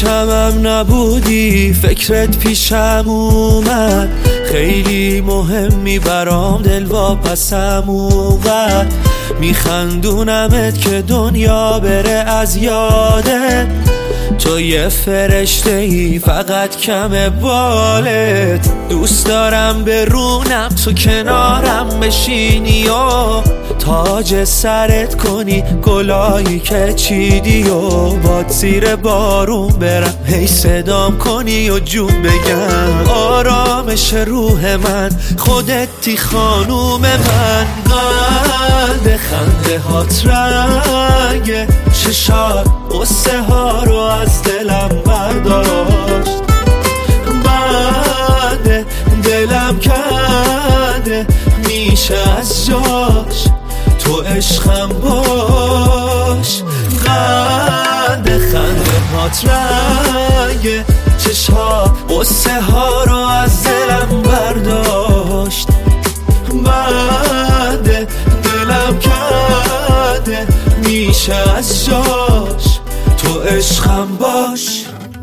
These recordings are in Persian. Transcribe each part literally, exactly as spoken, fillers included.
پیشمم نبودی فکرت پیشم اومد، خیلی مهمی برام دل واپسم اومد. میخندونمت که دنیا بره از یادت، تو یه فرشته ای فقط کم بالت. دوست دارم برونم تو کنارم بشینی و تاج سرت کنی گلایی که چیدی و باد زیر بارون برم هی صدام کنی و جون بگم. آرامش روح من خودتی خانوم من، قلب خنده هات رنگ چشات قصه ها رو از دلم برداشت. بعد دلم کرده میشه از جاش، تو عشقم باش. قد خنده هات رنگ چشات قصه ها رو از دلم برداشت. بعد دلم کرده میشه از جاش، تو عشقم باش.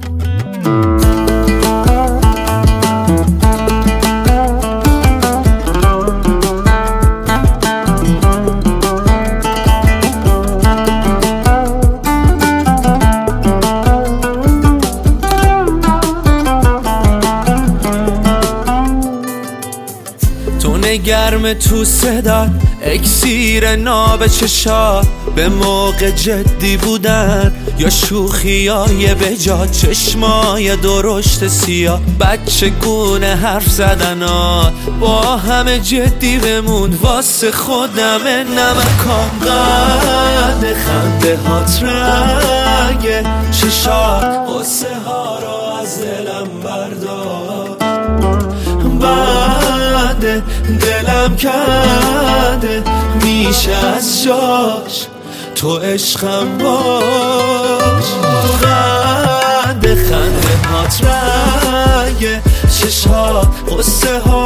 گرم تو صدا اکسیر ناب چشا، به موقع جدی بودن یا شوخی های بجا، چشمای درشت سیاه بچه گونه حرف زدنات، با همه جدی بمون واسه خودم نمکان. قد خنده هات رنگ چشات قصه ها رو از دلم بردار. بعد دلم کرده میشه از جاش، تو عشقم باش. قد خنده هات رنگ چشات قصه ها